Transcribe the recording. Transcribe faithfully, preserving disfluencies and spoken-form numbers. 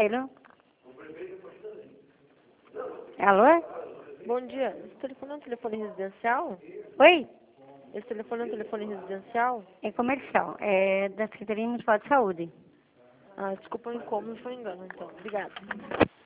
Alô? Alô? Bom dia. Esse telefone é um telefone residencial? Oi? Esse telefone é um telefone residencial? É comercial. É da Secretaria Municipal de Saúde. Ah, desculpa o incômodo, foi um engano, então. Obrigada.